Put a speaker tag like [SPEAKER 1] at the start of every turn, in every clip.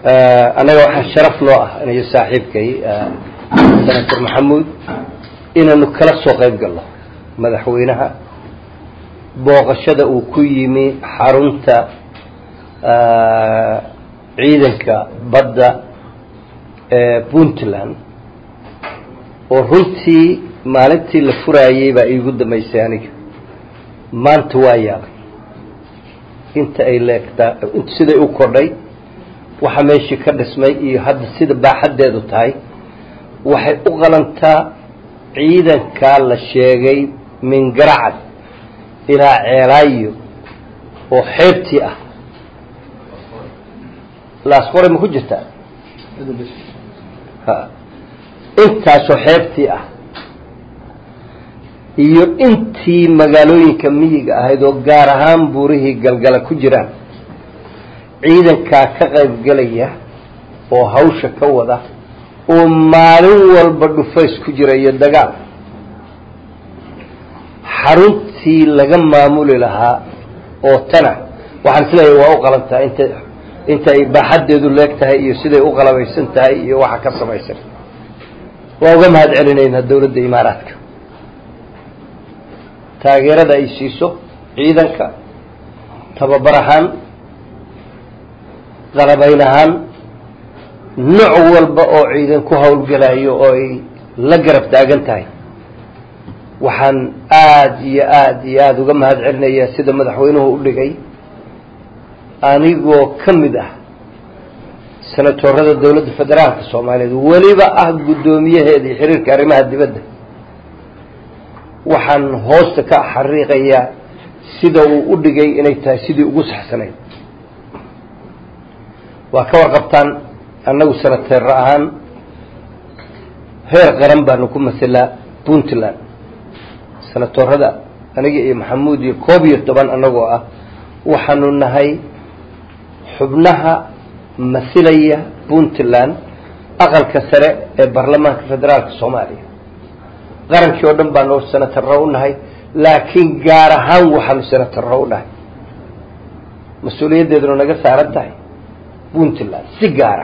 [SPEAKER 1] أنا وحن شرف له أنا يصاحب كي سنتر محمود إن نكلا سوقيب الله مدحوينها بوغشة وكيمي حرنتا عيدك بدأ بونتلان ورنتي مالتي الفرايي بقى يقول ما يسانك ما أنت وياه أنت أيلك دا أنت سيد أوكرني وحماشي كرسمي هذا سيد بحد هذا تاي وحي أغلنتا عيدا كان الشيء من قرعد إلى عرايو وحيرتي لا صوري مخجتا ها انت صحيبتي iyo intii magaalooyinka miyiga ahayd oo gaar ahaan buurihii galgala ku jiraan ciidanka ka qayb galaya oo hawsha ka wada oo maalin walba dhufays ku jira iyo dagaal xaruntii laga maamuli lahaa oo tana waxaan isleeyahay waa u qalantaa inta ay baaxadeedu leegtahay iyo siday u qalabaysan tahay iyo waxa ka samaysan waa uga mahad celinaynaa dawladda imaaraadka taageerada ay siiso ciidanka tababar ahaan qalabayn ahaan nooc walba oo ciidan ku howlgalayo oo ay la garab taagan tahay waxaan aad iyo aad uga mahad celinayaa sida madaxweynuhu u dhigay anigoo ka mid ah senatorada dawladda federaalka Soomaaliyeed waliba ah gudoomiyaheedii xiriirka arrimaha dibadda waxaan hoosta ka xariiqayaa sida uu u dhigay inay tahay sidii ugu saxsanayd waa ka warqabtaan annagu senator ahaan heer qaran baanu ku masalaa Puntland senatorada aniga iyo Maxamuud iyo 11 anagoo ah waxaanu nahay xubnaha masalaya Puntland aqalka sare ee baarlamaanka federaalka Soomaaliya qarankii oo dhan baan oo senator u nahay laakiin gaar ahaan waxaanu senator u nahay mas'uuliyadeeduna naga saaran tahay Puntland si gaar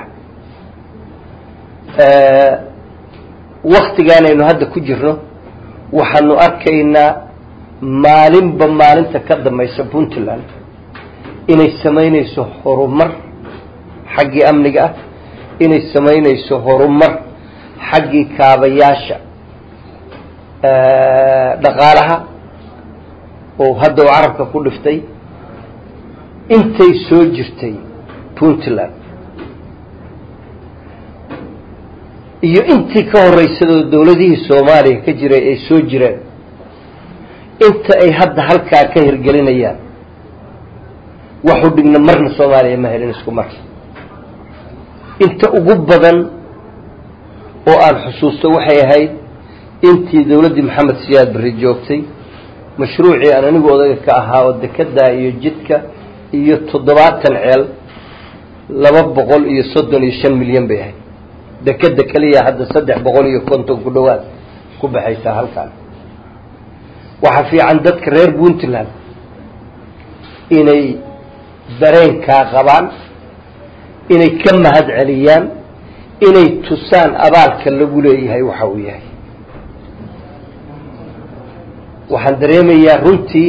[SPEAKER 1] ah waqtigan aynu hadda ku jirno waxaanu arkaynaa maalinba maalinta ka dambaysa Puntland inay sameynayso horumar xaggi amniga ah inay sameynayso horumar xaggi kaabayaasha dhaqaalaha oo hadda carabka ku dhiftay intay soo jirtay Puntland iyo intii ka horeysay dawladihii Soomaaliya ka jiray ay soo jireen inta ay hadda halkaa ka hirgelinayaan waxu dhigna marna Soomaaliya ma helin isku mar inta ugu badan oo aan xusuusto waxay ahayd intii dawladii Maxamed Siyaad Barre joogtay mashruucii aan anigu odaga ka ahaa oo dekada iyo jidka iyo 70 ceel 235 milyan bay ahayd dekada kaliya hadda 350 ku dhawaad ku baxaysa halkan waxa fiican dadka reer Puntland inay dareenka qabaan inay ka mahad celiyaan inay tusaan abaalka lagu leeyahay waxa uu yahay waxaan dareemayaa runtii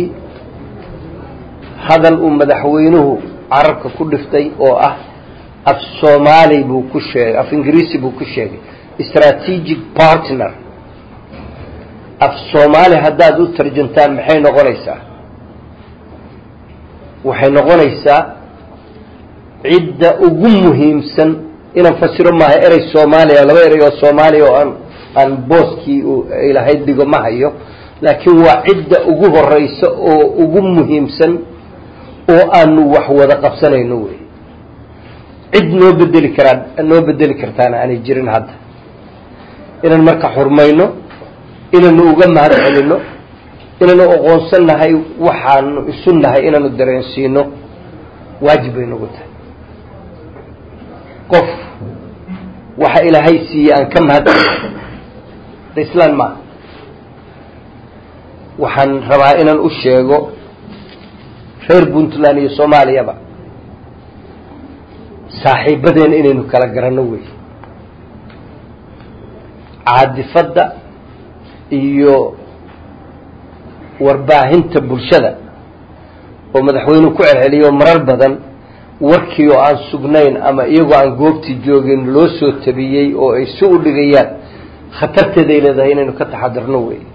[SPEAKER 1] hadal uu madaxweynuhu carabka ku dhiftay oo ah af Soomaali buu ku sheegay af Ingiriisi buu ku sheegay strategic partner af Soomaali haddaad u tarjuntaan maxay noqonaysaa waxay noqonaysaa cidda ugu muhiimsan inaan fasiro maaha eray Soomaaliya laba eray oo Soomaaliya oo aan booskii ilaahay dhigo ma hayo laakiin waa cidda ugu horeysa oo ugu muhiimsan oo aanu wax wada qabsanayno way cid noo bedeli kartaan aanay jirin hadda inaan marka xurmayno inaanu uga mahad celino inaanu aqoonsanahay waxaanu isu nahay inaanu dareensiino waajib ay nagu tahay qof waxa ilaahay siiyay aan ka mahad islaan ma waxaan rabaa inaan u sheego reer Puntland iyo Soomaaliya saaxiibadeen inaynu kala garanno wey caadifadda iyo warbaahinta bulshada oo madaxweynuhu ku celceliyo marar badan warkii oo aan sugnayn ama iyagoo aan goobtii joogin loo soo tabiyey oo ay si u dhigayaan khatarteeday leedahay inaynu ka taxadarno wey